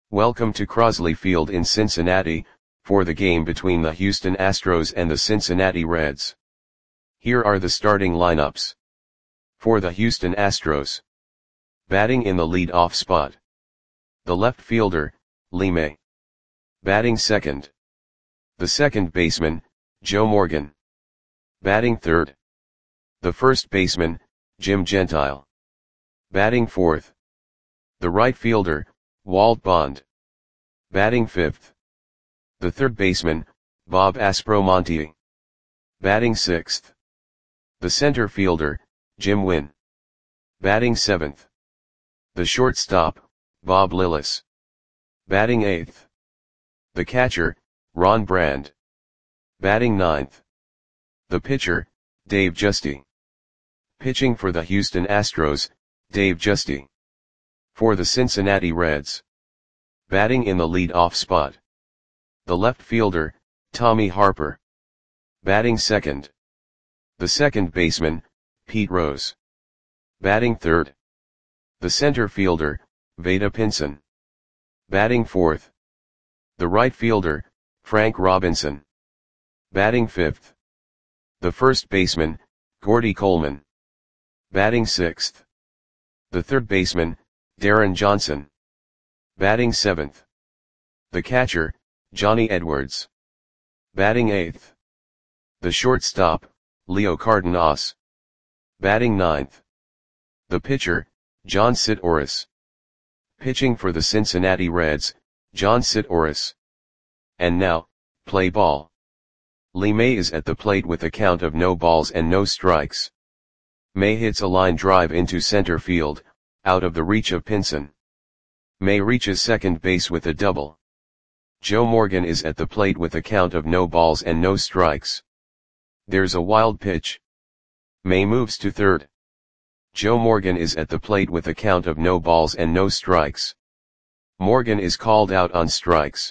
Welcome to Crosley Field in Cincinnati, for the game between the Houston Astros and the Cincinnati Reds. Here are the starting lineups. For the Houston Astros. Batting in the lead-off spot. The left fielder, Lee May. Batting second. The second baseman, Joe Morgan. Batting third. The first baseman, Jim Gentile. Batting fourth. The right fielder, Walt Bond. Batting fifth. The third baseman, Bob Aspromonte. Batting sixth. The center fielder, Jim Wynn. Batting seventh. The shortstop, Bob Lillis. Batting eighth. The catcher, Ron Brand. Batting ninth. The pitcher, Dave Giusti. Pitching for the Houston Astros, Dave Giusti. For the Cincinnati Reds. Batting in the lead-off spot. The left fielder, Tommy Harper. Batting second. The second baseman, Pete Rose. Batting third. The center fielder, Vada Pinson. Batting fourth. The right fielder, Frank Robinson. Batting fifth. The first baseman, Gordy Coleman. Batting sixth. The third baseman, Darren Johnson. Batting seventh. The catcher, Johnny Edwards. Batting eighth. The shortstop, Leo Cardenas. Batting ninth. The pitcher, John Sitouris. Pitching for the Cincinnati Reds, John Sitouris. And now, play ball. Lee May is at the plate with a count of no balls and no strikes. May hits a line drive into center field, out of the reach of Pinson. May reaches second base with a double. Joe Morgan is at the plate with a count of no balls and no strikes. There's a wild pitch. May moves to third. Joe Morgan is at the plate with a count of no balls and no strikes. Morgan is called out on strikes.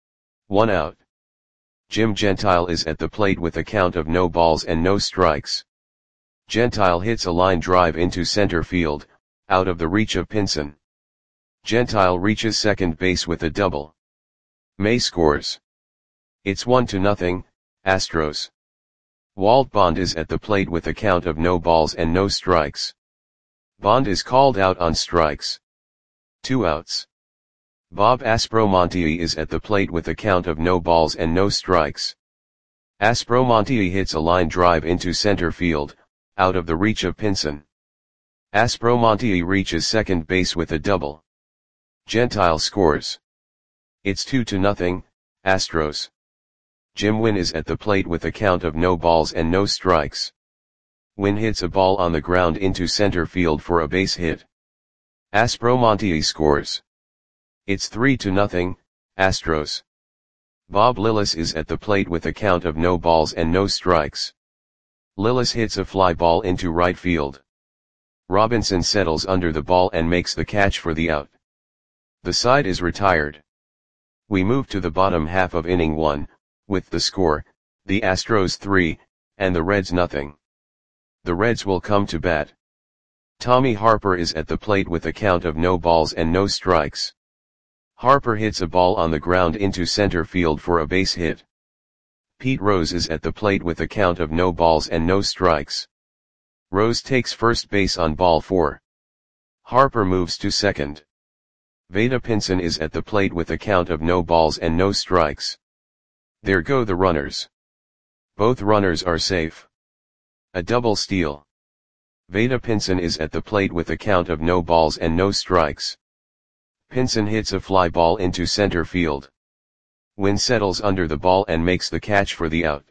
1 out. Jim Gentile is at the plate with a count of no balls and no strikes. Gentile hits a line drive into center field, out of the reach of Pinson. Gentile reaches second base with a double. May scores. It's 1-0, Astros. Walt Bond is at the plate with a count of no balls and no strikes. Bond is called out on strikes. 2 outs. Bob Aspromonte is at the plate with a count of no balls and no strikes. Aspromonte hits a line drive into center field, out of the reach of Pinson. Aspromonte reaches second base with a double. Gentile scores. It's 2-0, Astros. Jim Wynn is at the plate with a count of no balls and no strikes. Wynn hits a ball on the ground into center field for a base hit. Aspromonte scores. It's 3-0, Astros. Bob Lillis is at the plate with a count of no balls and no strikes. Lillis hits a fly ball into right field. Robinson settles under the ball and makes the catch for the out. The side is retired. We move to the bottom half of inning 1, with the score, the Astros 3, and the Reds 0. The Reds will come to bat. Tommy Harper is at the plate with a count of no balls and no strikes. Harper hits a ball on the ground into center field for a base hit. Pete Rose is at the plate with a count of no balls and no strikes. Rose takes first base on ball 4. Harper moves to second. Vada Pinson is at the plate with a count of no balls and no strikes. There go the runners. Both runners are safe. A double steal. Vada Pinson is at the plate with a count of no balls and no strikes. Pinson hits a fly ball into center field. Wynn settles under the ball and makes the catch for the out.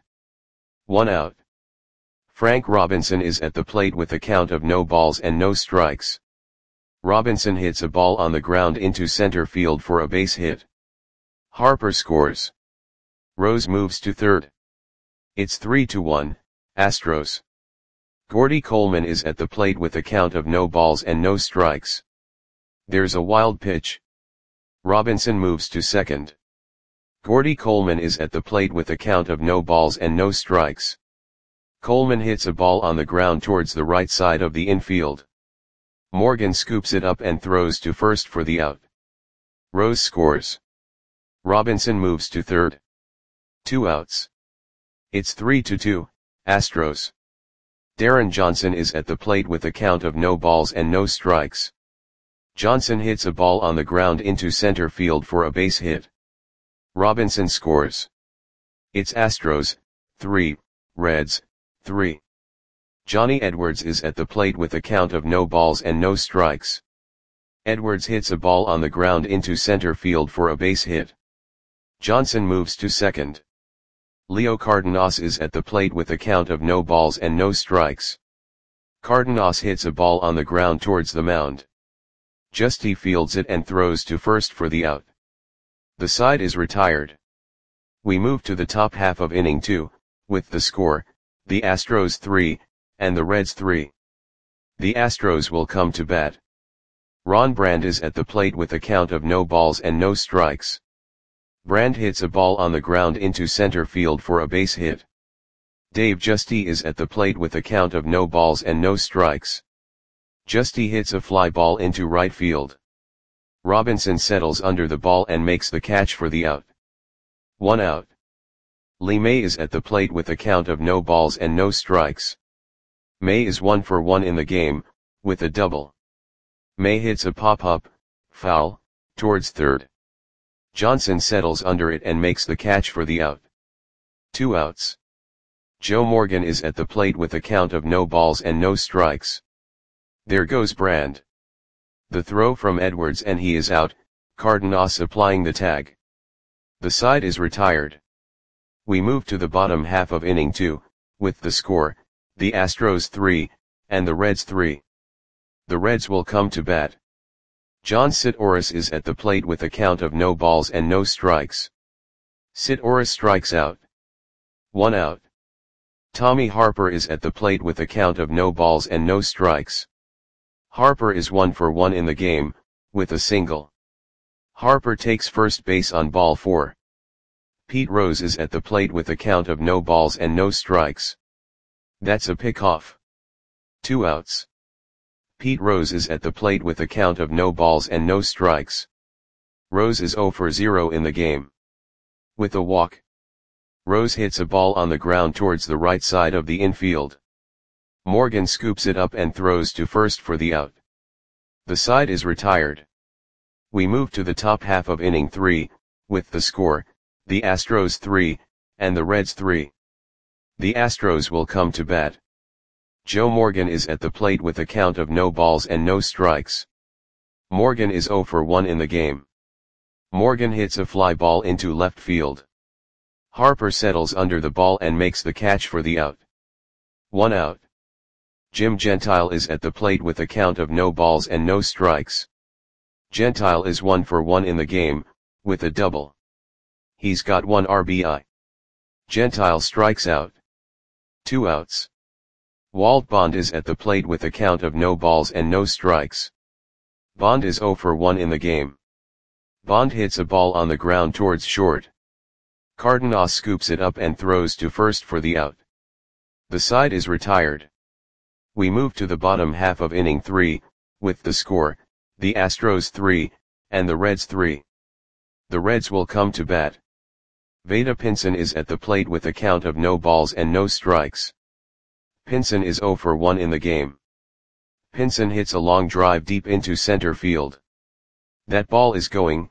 1 out. Frank Robinson is at the plate with a count of no balls and no strikes. Robinson hits a ball on the ground into center field for a base hit. Harper scores. Rose moves to third. It's 3-1, Astros. Gordy Coleman is at the plate with a count of no balls and no strikes. There's a wild pitch. Robinson moves to second. Gordy Coleman is at the plate with a count of no balls and no strikes. Coleman hits a ball on the ground towards the right side of the infield. Morgan scoops it up and throws to first for the out. Rose scores. Robinson moves to third. 2 outs. It's 3-2, Astros. Darren Johnson is at the plate with a count of no balls and no strikes. Johnson hits a ball on the ground into center field for a base hit. Robinson scores. It's Astros, 3, Reds, 3. Johnny Edwards is at the plate with a count of no balls and no strikes. Edwards hits a ball on the ground into center field for a base hit. Johnson moves to second. Leo Cardenas is at the plate with a count of no balls and no strikes. Cardenas hits a ball on the ground towards the mound. Justy fields it and throws to first for the out. The side is retired. We move to the top half of inning 2, with the score, the Astros 3, and the Reds 3. The Astros will come to bat. Ron Brand is at the plate with a count of no balls and no strikes. Brand hits a ball on the ground into center field for a base hit. Dave Justy is at the plate with a count of no balls and no strikes. Justy hits a fly ball into right field. Robinson settles under the ball and makes the catch for the out. 1 out. Lee May is at the plate with a count of no balls and no strikes. May is 1 for 1 in the game, with a double. May hits a pop-up, foul, towards third. Johnson settles under it and makes the catch for the out. 2 outs. Joe Morgan is at the plate with a count of no balls and no strikes. There goes Brand. The throw from Edwards and he is out, Cardenas applying the tag. The side is retired. We move to the bottom half of inning 2, with the score, the Astros 3, and the Reds 3. The Reds will come to bat. John Sitoris is at the plate with a count of no balls and no strikes. Sitoris strikes out. 1 out. Tommy Harper is at the plate with a count of no balls and no strikes. Harper is 1 for 1 in the game, with a single. Harper takes first base on ball 4. Pete Rose is at the plate with a count of no balls and no strikes. That's a pickoff. 2 outs. Pete Rose is at the plate with a count of no balls and no strikes. Rose is 0 for 0 in the game. With a walk. Rose hits a ball on the ground towards the right side of the infield. Morgan scoops it up and throws to first for the out. The side is retired. We move to the top half of inning 3, with the score, the Astros 3, and the Reds 3. The Astros will come to bat. Joe Morgan is at the plate with a count of no balls and no strikes. Morgan is 0 for 1 in the game. Morgan hits a fly ball into left field. Harper settles under the ball and makes the catch for the out. 1 out. Jim Gentile is at the plate with a count of no balls and no strikes. Gentile is 1 for 1 in the game, with a double. He's got 1 RBI. Gentile strikes out. 2 outs. Walt Bond is at the plate with a count of no balls and no strikes. Bond is 0 for 1 in the game. Bond hits a ball on the ground towards short. Cardenas scoops it up and throws to first for the out. The side is retired. We move to the bottom half of inning 3, with the score, the Astros 3, and the Reds 3. The Reds will come to bat. Vada Pinson is at the plate with a count of no balls and no strikes. Pinson is 0 for 1 in the game. Pinson hits a long drive deep into center field. That ball is gone.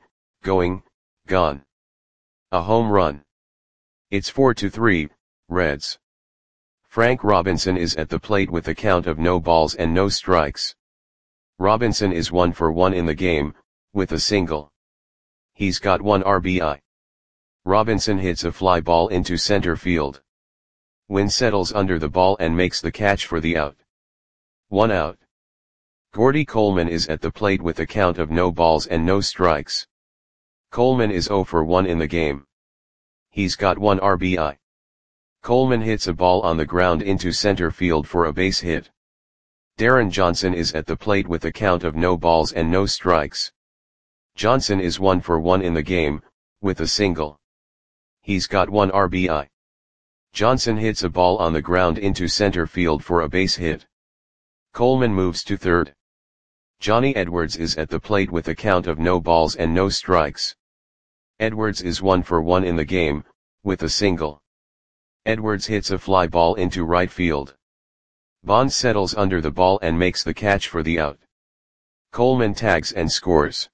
A home run. It's 4-3, Reds. Frank Robinson is at the plate with a count of no balls and no strikes. Robinson is 1 for 1 in the game, with a single. He's got 1 RBI. Robinson hits a fly ball into center field. Wynn settles under the ball and makes the catch for the out. 1 out. Gordy Coleman is at the plate with a count of no balls and no strikes. Coleman is 0 for 1 in the game. He's got 1 RBI. Coleman hits a ball on the ground into center field for a base hit. Darren Johnson is at the plate with a count of no balls and no strikes. Johnson is 1 for 1 in the game, with a single. He's got 1 RBI. Johnson hits a ball on the ground into center field for a base hit. Coleman moves to third. Johnny Edwards is at the plate with a count of no balls and no strikes. Edwards is 1 for 1 in the game, with a single. Edwards hits a fly ball into right field. Bonds settles under the ball and makes the catch for the out. Coleman tags and scores.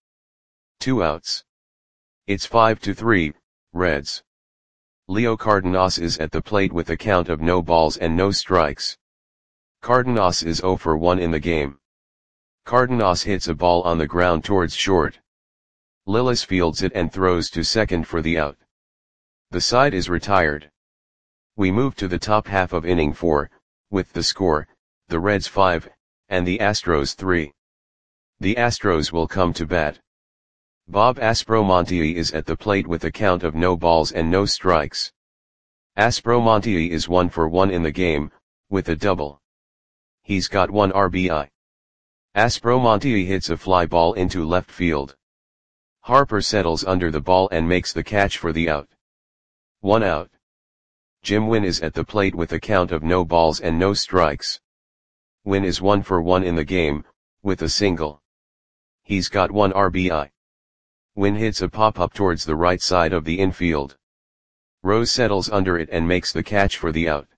2 outs. It's 5-3, Reds. Leo Cardenas is at the plate with a count of no balls and no strikes. Cardenas is 0 for 1 in the game. Cardenas hits a ball on the ground towards short. Lillis fields it and throws to second for the out. The side is retired. We move to the top half of inning 4, with the score, the Reds 5, and the Astros 3. The Astros will come to bat. Bob Aspromonte is at the plate with a count of no balls and no strikes. Aspromonte is 1 for 1 in the game, with a double. He's got 1 RBI. Aspromonte hits a fly ball into left field. Harper settles under the ball and makes the catch for the out. 1 out. Jim Wynn is at the plate with a count of no balls and no strikes. Wynn is 1 for 1 in the game, with a single. He's got 1 RBI. Wynn hits a pop-up towards the right side of the infield. Rose settles under it and makes the catch for the out.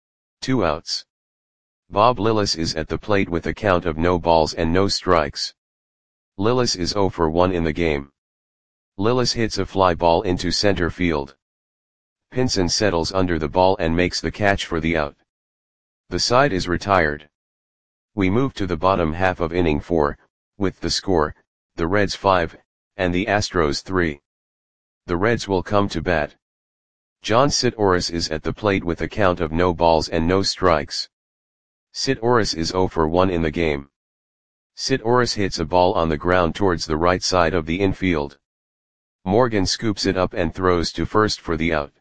2 outs. Bob Lillis is at the plate with a count of no balls and no strikes. Lillis is 0 for 1 in the game. Lillis hits a fly ball into center field. Pinson settles under the ball and makes the catch for the out. The side is retired. We move to the bottom half of inning 4, with the score, the Reds 5, and the Astros 3. The Reds will come to bat. John Sitouris is at the plate with a count of no balls and no strikes. Sitouris is 0 for 1 in the game. Sitouris hits a ball on the ground towards the right side of the infield. Morgan scoops it up and throws to first for the out.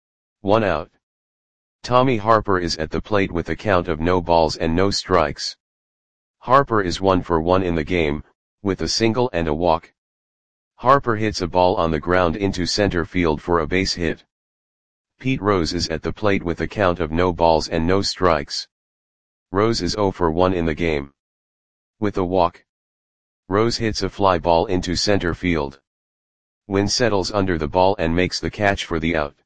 1 out. Tommy Harper is at the plate with a count of no balls and no strikes. Harper is 1 for 1 in the game, with a single and a walk. Harper hits a ball on the ground into center field for a base hit. Pete Rose is at the plate with a count of no balls and no strikes. Rose is 0 for 1 in the game. With a walk. Rose hits a fly ball into center field. Wynn settles under the ball and makes the catch for the out.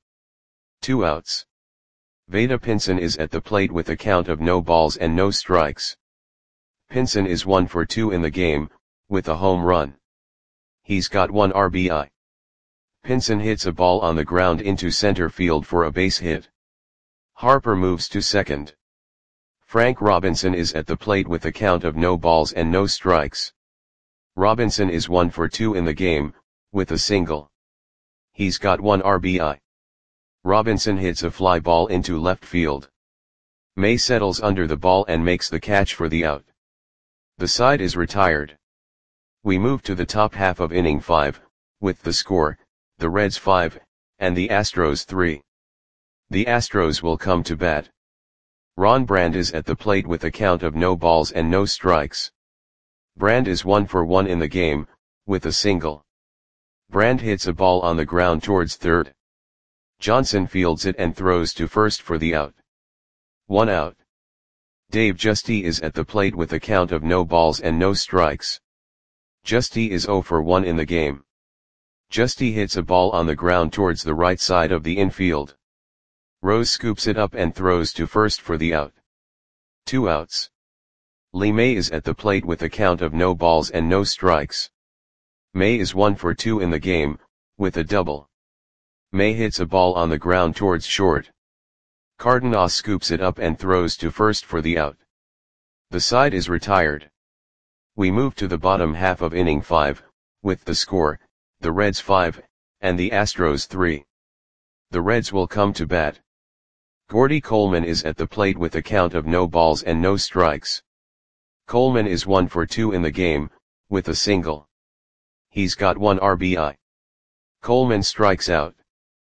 2 outs. Vada Pinson is at the plate with a count of no balls and no strikes. Pinson is 1 for 2 in the game, with a home run. He's got 1 RBI. Pinson hits a ball on the ground into center field for a base hit. Harper moves to second. Frank Robinson is at the plate with a count of no balls and no strikes. Robinson is 1 for 2 in the game, with a single. He's got 1 RBI. Robinson hits a fly ball into left field. May settles under the ball and makes the catch for the out. The side is retired. We move to the top half of inning 5, with the score, the Reds 5, and the Astros 3. The Astros will come to bat. Ron Brand is at the plate with a count of no balls and no strikes. Brand is 1 for 1 in the game, with a single. Brand hits a ball on the ground towards third. Johnson fields it and throws to first for the out. 1 out. Dave Justy is at the plate with a count of no balls and no strikes. Justy is 0 for 1 in the game. Justy hits a ball on the ground towards the right side of the infield. Rose scoops it up and throws to first for the out. 2 outs. Lee May is at the plate with a count of no balls and no strikes. May is 1 for 2 in the game, with a double. May hits a ball on the ground towards short. Cardenas scoops it up and throws to first for the out. The side is retired. We move to the bottom half of inning 5, with the score, the Reds 5, and the Astros 3. The Reds will come to bat. Gordy Coleman is at the plate with a count of no balls and no strikes. Coleman is 1 for 2 in the game, with a single. He's got 1 RBI. Coleman strikes out.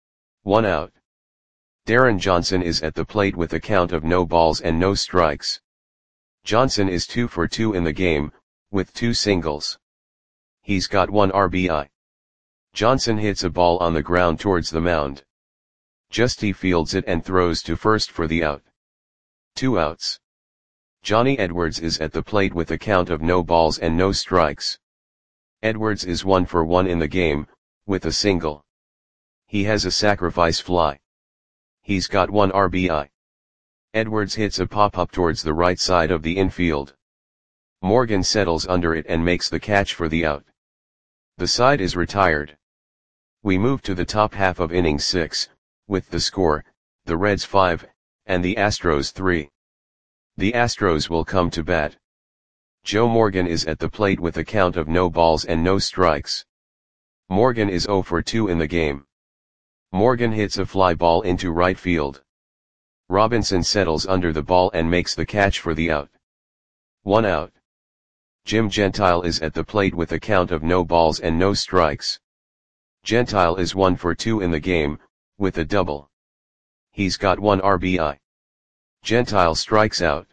1 out. Darren Johnson is at the plate with a count of no balls and no strikes. Johnson is 2 for 2 in the game, with 2 singles. He's got 1 RBI. Johnson hits a ball on the ground towards the mound. Justy fields it and throws to first for the out. 2 outs. Johnny Edwards is at the plate with a count of no balls and no strikes. Edwards is 1 for 1 in the game, with a single. He has a sacrifice fly. He's got 1 RBI. Edwards hits a pop-up towards the right side of the infield. Morgan settles under it and makes the catch for the out. The side is retired. We move to the top half of inning 6, with the score, the Reds 5, and the Astros 3. The Astros will come to bat. Joe Morgan is at the plate with a count of no balls and no strikes. Morgan is 0 for 2 in the game. Morgan hits a fly ball into right field. Robinson settles under the ball and makes the catch for the out. 1 out. Jim Gentile is at the plate with a count of no balls and no strikes. Gentile is 1 for 2 in the game, with a double. He's got 1 RBI. Gentile strikes out.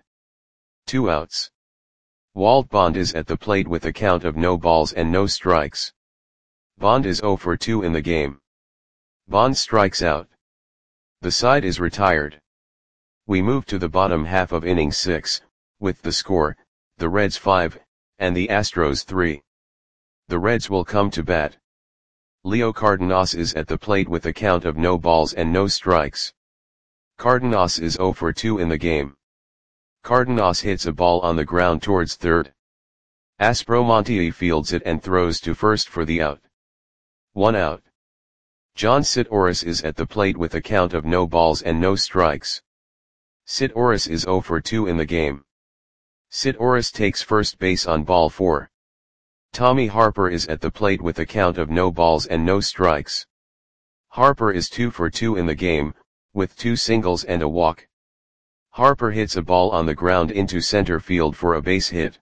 2 outs. Walt Bond is at the plate with a count of no balls and no strikes. Bond is 0 for 2 in the game. Bond strikes out. The side is retired. We move to the bottom half of inning 6, with the score, the Reds 5, and the Astros 3. The Reds will come to bat. Leo Cardenas is at the plate with a count of no balls and no strikes. Cardenas is 0 for 2 in the game. Cardenas hits a ball on the ground towards third. Aspromonte fields it and throws to first for the out. 1 out. John Sitouris is at the plate with a count of no balls and no strikes. Sitouris is 0 for 2 in the game. Sitouris takes first base on ball 4. Tommy Harper is at the plate with a count of no balls and no strikes. Harper is 2 for 2 in the game, with 2 singles and a walk. Harper hits a ball on the ground into center field for a base hit.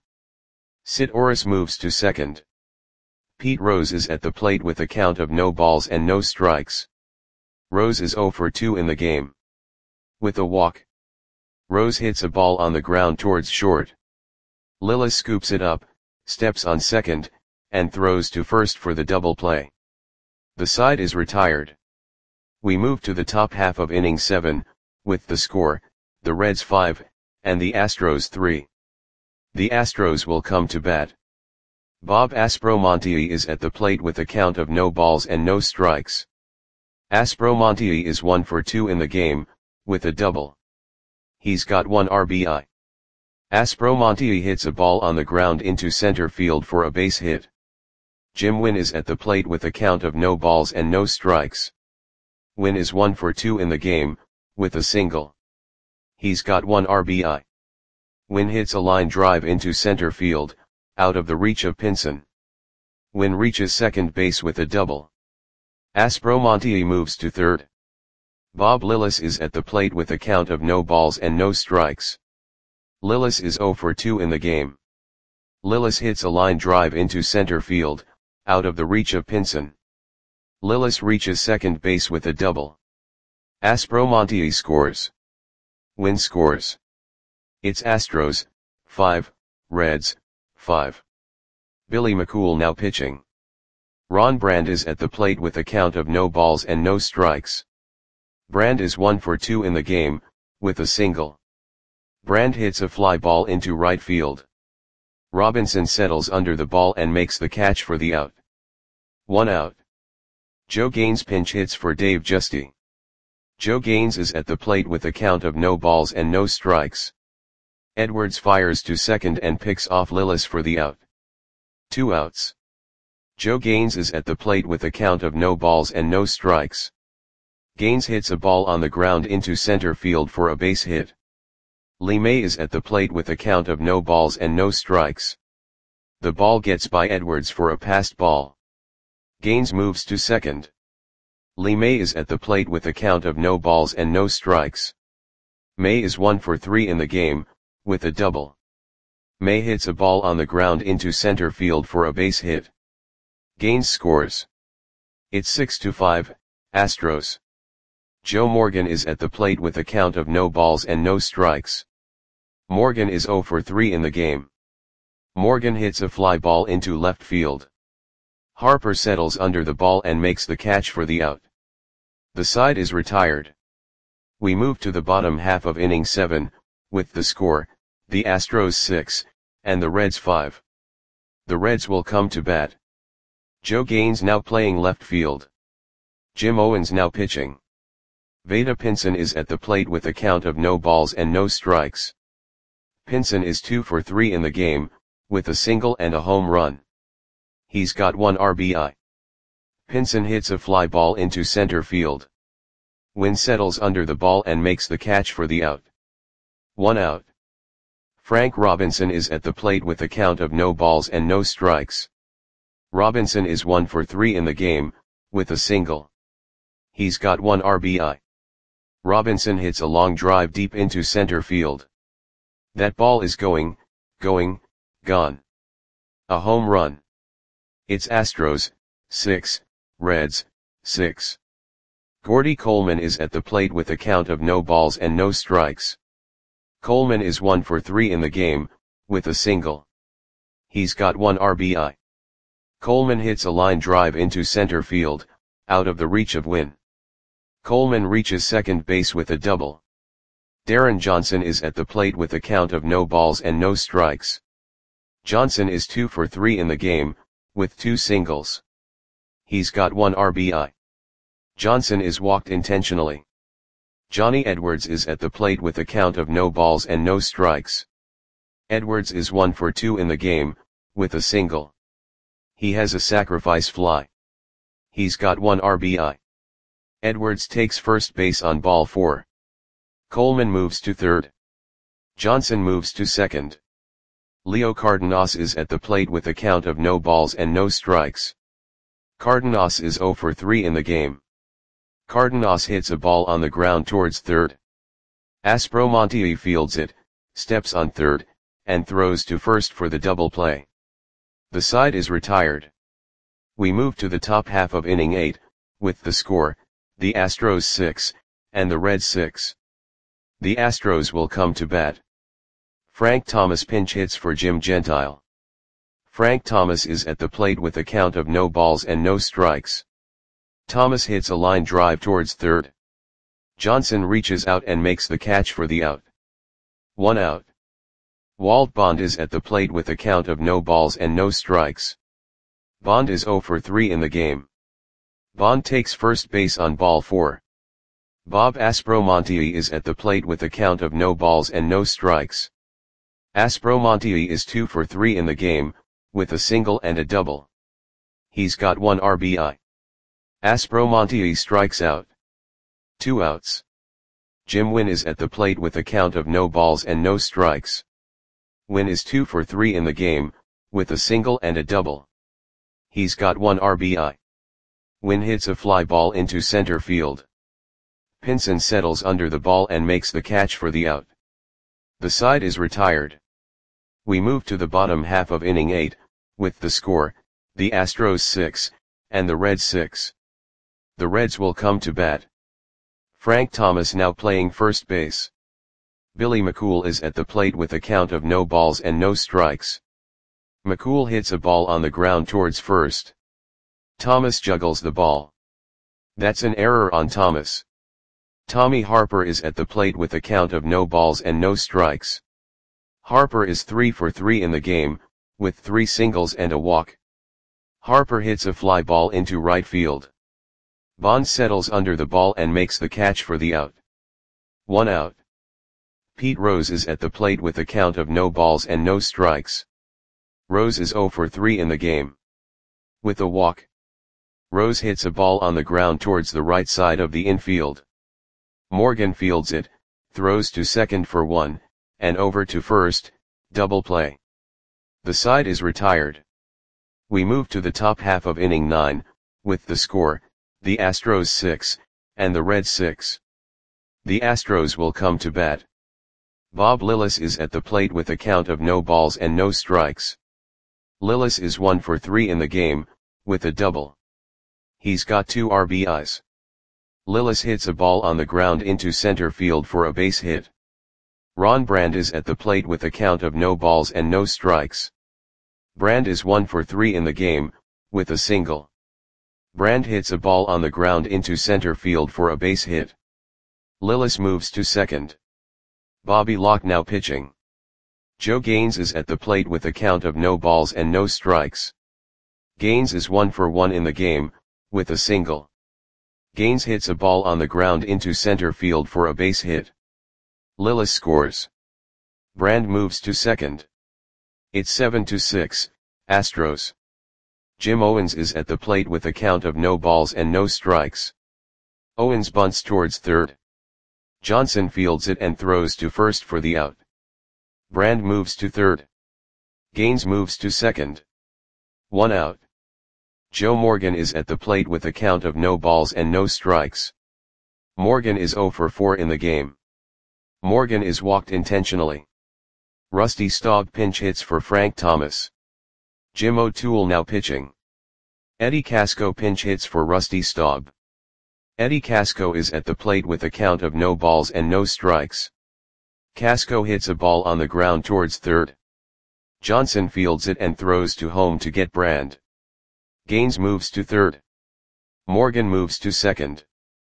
Sitouris moves to second. Pete Rose is at the plate with a count of no balls and no strikes. Rose is 0 for 2 in the game. With a walk. Rose hits a ball on the ground towards short. Lillis scoops it up, steps on second, and throws to first for the double play. The side is retired. We move to the top half of inning 7, with the score, the Reds 5, and the Astros 3. The Astros will come to bat. Bob Aspromonte is at the plate with a count of no balls and no strikes. Aspromonte is 1 for 2 in the game, with a double. He's got 1 RBI. Aspromonte hits a ball on the ground into center field for a base hit. Jim Wynn is at the plate with a count of no balls and no strikes. Wynn is 1 for 2 in the game, with a single. He's got 1 RBI. Wynn hits a line drive into center field, out of the reach of Pinson. Wynn reaches second base with a double. Aspromonte moves to third. Bob Lillis is at the plate with a count of no balls and no strikes. Lillis is 0 for 2 in the game. Lillis hits a line drive into center field, out of the reach of Pinson. Lillis reaches second base with a double. Aspromonte scores. Wynn scores. It's Astros, 5, Reds, 5. Billy McCool now pitching. Ron Brand is at the plate with a count of no balls and no strikes. Brand is 1 for 2 in the game, with a single. Brand hits a fly ball into right field. Robinson settles under the ball and makes the catch for the out. 1 out. Joe Gaines pinch hits for Dave Justy. Joe Gaines is at the plate with a count of no balls and no strikes. Edwards fires to second and picks off Lillis for the out. 2 outs. Joe Gaines is at the plate with a count of no balls and no strikes. Gaines hits a ball on the ground into center field for a base hit. Lee May is at the plate with a count of no balls and no strikes. The ball gets by Edwards for a passed ball. Gaines moves to second. Lee May is at the plate with a count of no balls and no strikes. May is 1 for 3 in the game, with a double. May hits a ball on the ground into center field for a base hit. Gaines scores. It's 6-5, Astros. Joe Morgan is at the plate with a count of no balls and no strikes. Morgan is 0 for 3 in the game. Morgan hits a fly ball into left field. Harper settles under the ball and makes the catch for the out. The side is retired. We move to the bottom half of inning 7, with the score, the Astros 6, and the Reds 5. The Reds will come to bat. Joe Gaines now playing left field. Jim Owens now pitching. Vada Pinson is at the plate with a count of no balls and no strikes. Pinson is 2 for 3 in the game, with a single and a home run. He's got 1 RBI. Pinson hits a fly ball into center field. Wynn settles under the ball and makes the catch for the out. 1 out. Frank Robinson is at the plate with a count of no balls and no strikes. Robinson is 1 for 3 in the game, with a single. He's got 1 RBI. Robinson hits a long drive deep into center field. That ball is gone. A home run. It's Astros, 6, Reds, 6. Gordy Coleman is at the plate with a count of no balls and no strikes. Coleman is 1 for 3 in the game, with a single. He's got 1 RBI. Coleman hits a line drive into center field, out of the reach of Wynn. Coleman reaches second base with a double. Darren Johnson is at the plate with a count of no balls and no strikes. Johnson is 2 for 3 in the game, with 2 singles. He's got 1 RBI. Johnson is walked intentionally. Johnny Edwards is at the plate with a count of no balls and no strikes. Edwards is 1 for 2 in the game, with a single. He has a sacrifice fly. He's got 1 RBI. Edwards takes first base on ball 4. Coleman moves to third. Johnson moves to second. Leo Cardenas is at the plate with a count of no balls and no strikes. Cardenas is 0 for 3 in the game. Cardenas hits a ball on the ground towards third. Aspromonte fields it, steps on third, and throws to first for the double play. The side is retired. We move to the top half of inning 8, with the score, the Astros 6, and the Reds 6. The Astros will come to bat. Frank Thomas pinch hits for Jim Gentile. Frank Thomas is at the plate with a count of no balls and no strikes. Thomas hits a line drive towards third. Johnson reaches out and makes the catch for the out. 1 out. Walt Bond is at the plate with a count of no balls and no strikes. Bond is 0 for 3 in the game. Bond takes first base on ball 4. Bob Aspromonte is at the plate with a count of no balls and no strikes. Aspromonte is 2 for 3 in the game, with a single and a double. He's got 1 RBI. Aspromonte strikes out. 2 outs. Jim Wynn is at the plate with a count of no balls and no strikes. Wynn is 2 for 3 in the game, with a single and a double. He's got 1 RBI. Wynn hits a fly ball into center field. Pinson settles under the ball and makes the catch for the out. The side is retired. We move to the bottom half of inning 8, with the score, the Astros 6, and the Reds 6. The Reds will come to bat. Frank Thomas now playing first base. Billy McCool is at the plate with a count of no balls and no strikes. McCool hits a ball on the ground towards first. Thomas juggles the ball. That's an error on Thomas. Tommy Harper is at the plate with a count of no balls and no strikes. Harper is 3 for 3 in the game, with 3 singles and a walk. Harper hits a fly ball into right field. Bond settles under the ball and makes the catch for the out. 1 out. Pete Rose is at the plate with a count of no balls and no strikes. Rose is 0 for 3 in the game. With a walk. Rose hits a ball on the ground towards the right side of the infield. Morgan fields it, throws to second for 1, and over to first, double play. The side is retired. We move to the top half of inning 9, with the score, the Astros 6, and the Reds 6. The Astros will come to bat. Bob Lillis is at the plate with a count of no balls and no strikes. Lillis is 1 for 3 in the game, with a double. He's got 2 RBIs. Lillis hits a ball on the ground into center field for a base hit. Ron Brand is at the plate with a count of no balls and no strikes. Brand is 1 for 3 in the game, with a single. Brand hits a ball on the ground into center field for a base hit. Lillis moves to second. Bobby Locke now pitching. Joe Gaines is at the plate with a count of no balls and no strikes. Gaines is 1 for 1 in the game, with a single. Gaines hits a ball on the ground into center field for a base hit. Lillis scores. Brand moves to second. It's 7-6, Astros. Jim Owens is at the plate with a count of no balls and no strikes. Owens bunts towards third. Johnson fields it and throws to first for the out. Brand moves to third. Gaines moves to second. 1 out. Joe Morgan is at the plate with a count of no balls and no strikes. Morgan is 0 for 4 in the game. Morgan is walked intentionally. Rusty Staub pinch hits for Frank Thomas. Jim O'Toole now pitching. Eddie Casco pinch hits for Rusty Staub. Eddie Casco is at the plate with a count of no balls and no strikes. Casco hits a ball on the ground towards third. Johnson fields it and throws to home to get Brand. Gaines moves to third. Morgan moves to second.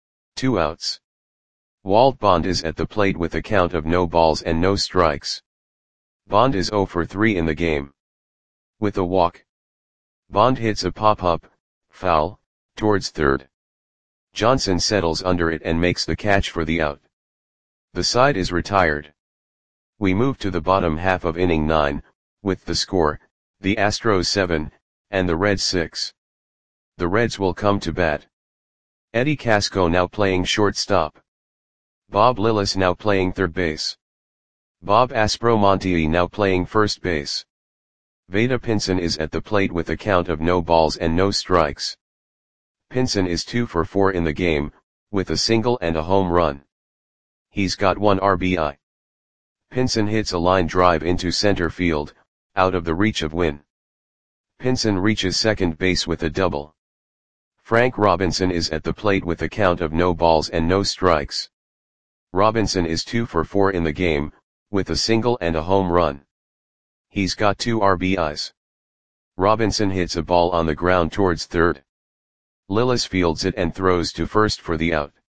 2 outs. Walt Bond is at the plate with a count of no balls and no strikes. Bond is 0 for 3 in the game. With a walk. Bond hits a pop-up, foul, towards third. Johnson settles under it and makes the catch for the out. The side is retired. We move to the bottom half of inning 9, with the score, the Astros 7, and the Reds 6. The Reds will come to bat. Eddie Casco now playing shortstop. Bob Lillis now playing third base. Bob Aspromonte now playing first base. Vada Pinson is at the plate with a count of no balls and no strikes. Pinson is 2 for 4 in the game, with a single and a home run. He's got 1 RBI. Pinson hits a line drive into center field, out of the reach of Wynn. Pinson reaches second base with a double. Frank Robinson is at the plate with a count of no balls and no strikes. Robinson is 2 for 4 in the game, with a single and a home run. He's got 2 RBIs. Robinson hits a ball on the ground towards third. Lillis fields it and throws to first for the out.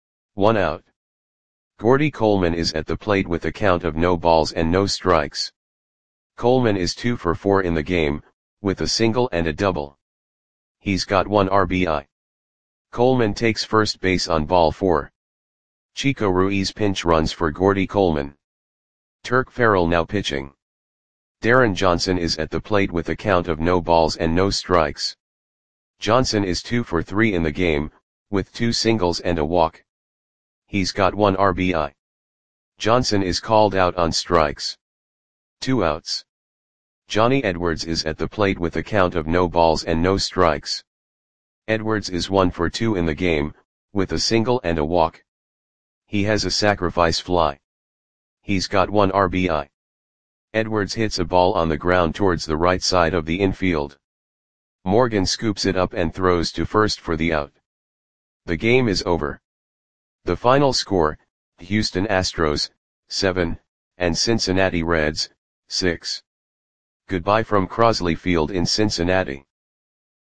1 out. Gordy Coleman is at the plate with a count of no balls and no strikes. Coleman is 2 for 4 in the game, with a single and a double. He's got 1 RBI. Coleman takes first base on ball 4. Chico Ruiz pinch runs for Gordy Coleman. Turk Farrell now pitching. Darren Johnson is at the plate with a count of no balls and no strikes. Johnson is 2 for 3 in the game, with 2 singles and a walk. He's got 1 RBI. Johnson is called out on strikes. 2 outs. Johnny Edwards is at the plate with a count of no balls and no strikes. Edwards is 1 for 2 in the game, with a single and a walk. He has a sacrifice fly. He's got 1 RBI. Edwards hits a ball on the ground towards the right side of the infield. Morgan scoops it up and throws to first for the out. The game is over. The final score, Houston Astros, 7, and Cincinnati Reds, 6. Goodbye from Crosley Field in Cincinnati.